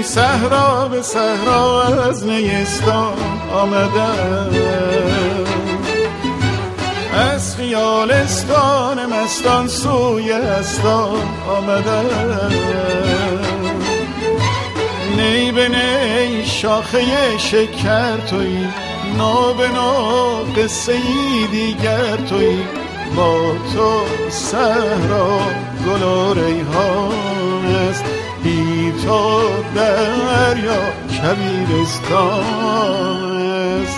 صحرا به صحرا از نیستان آمدم، از خیالستان مستان سوی استان آمدم. نی به نی شاخه شکر تویی، نو به نو قصه ای دیگر تویی. با تو صحرا گل و ریحان است، بی تو دریا کبیرستان است.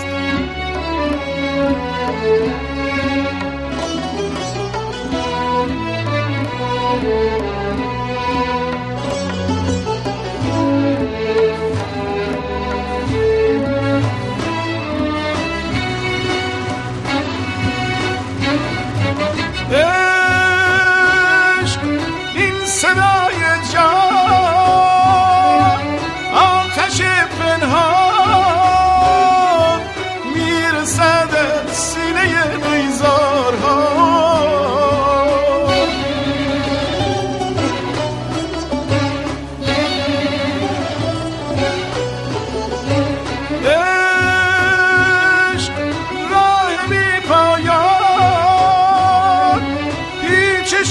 عشق این صدای جان، آتش پنهان میرسد از سینه بیزارها. عشق راه بی پایان، پیچش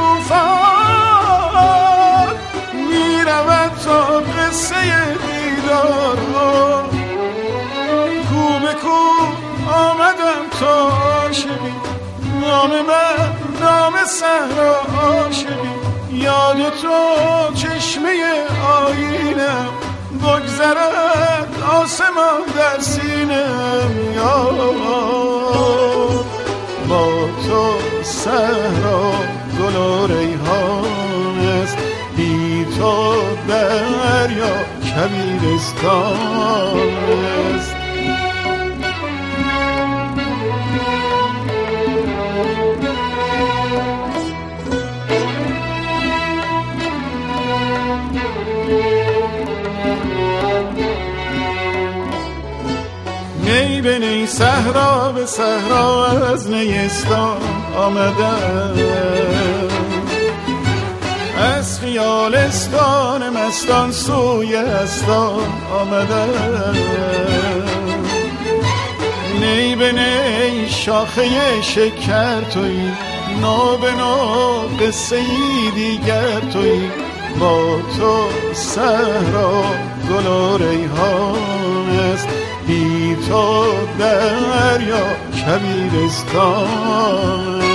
توفان میرود تا قصه دیدارها. کو به کو آمدم تا عاشقی، نام من نام صحرا عاشقی. یاد تو چشمه آینم، بگذرد آسمان در سینم. یاد با تو صحرا گل و ریحان است، بی تو دریا کبیرستان است. نی به نی صحرا به صحرا از نیستان آمدم، از خیالستان مستان سوی استان آمدم. نی به نی شاخه شکر تویی، نو به نو قصه ای دیگر تویی. با تو صحرا گل و ریحان است، بی تو دریا کبیرستان.